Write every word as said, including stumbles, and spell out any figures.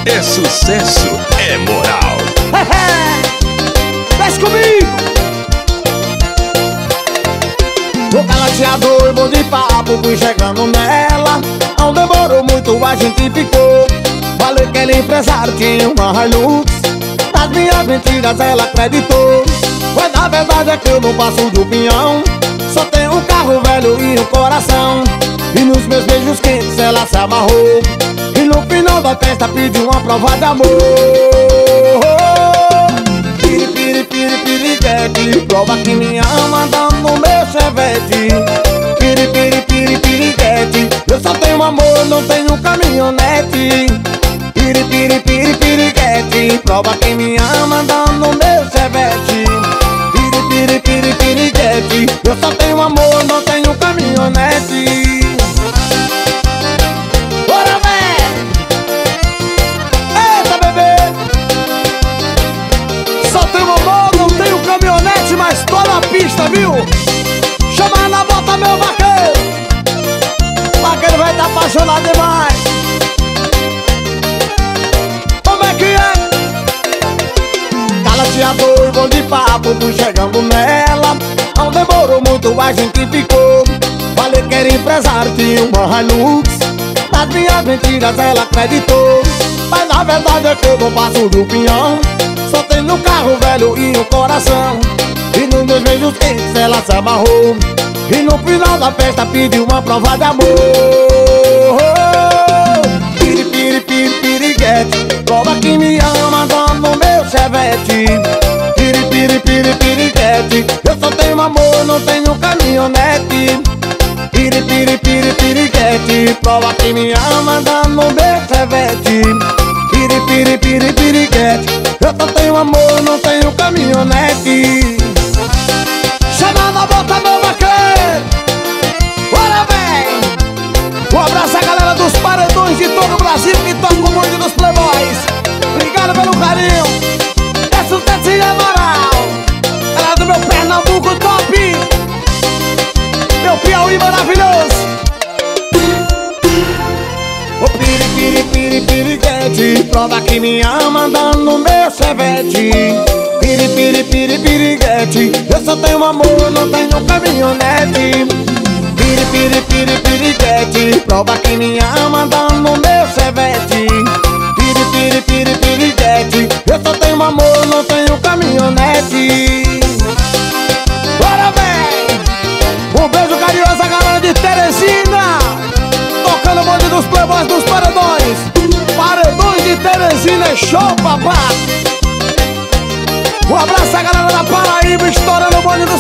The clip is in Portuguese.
É sucesso, é moral. Desce comigo! O galateador, bom de papo, fui chegando nela. Não demorou muito, a gente ficou. Falei que ele empresário tinha uma Hilux. Nas minhas mentiras ela acreditou. Mas na verdade é que eu não passo de um pinhão. Só tenho um carro velho e um coração. E nos meus beijos quentes ela se amarrou. E no final da festa pediu uma prova de amor. Piri, piri, piri, piriguete, prova que me ama andando no meu chevette. Piri, piri, piri, piriguete, eu só tenho amor, não tenho caminhonete. Piri, piri, piri, piriguete, prova que me ama andando no meu chevette. Piri, piri, piri, piriguete, eu só tenho amor, não tenho caminhonete. Bora, velho! Eita, bebê! Só tenho amor, não tenho caminhonete, mas tô na pista, viu? Chama na bota meu vaqueiro. O vaqueiro vai tá apaixonado demais. Como é que é? Galateador, bom de papo, fui chegando nela. Não demorou muito, a gente ficou. Falei que era empresário, tinha uma Hilux. Nas minhas mentiras ela acreditou. Mas na verdade é que eu não passo do pinhão. Só tenho um carro velho e um coração. E nos meus beijos quentes ela se amarrou. E no final da festa pediu uma prova de amor. Piri, piri, piri, piriguete, prova que me ama andando no meu chevette. Piri, piri, piri, piriguete, eu só tenho amor, não tenho caminhonete. Piri, piri, piri, piriguete, prova que me ama andando no meu chevette. Piri, piri, piri, piriguete, eu só tenho amor, não tenho caminhonete. Chama na bota meu vaqueiro. Bora, vem! Um abraço à galera dos paredões de todo o Brasil que tocam o bonde dos playboys. Obrigado pelo carinho. É sucesso e é moral. Galera do meu Pernambuco top. Meu Piauí maravilhoso. O piri, piri, piri, piriguete, prova que me ama andando no meu chevette. Piri, piri, piri, piriguete, eu só tenho amor, não tenho caminhonete. Piri, piri, piri, piriguete, prova que me ama andando no meu chevette. Piri, piri, piri, piriguete, eu só tenho amor, não tenho caminhonete. Bora, vem! Um beijo carinhoso à galera de Teresina, tocando o bonde dos playboys dos paredões. Paredões de Teresina é show, papá. Um abraço à galera da Paraíba, estourando o bonde dos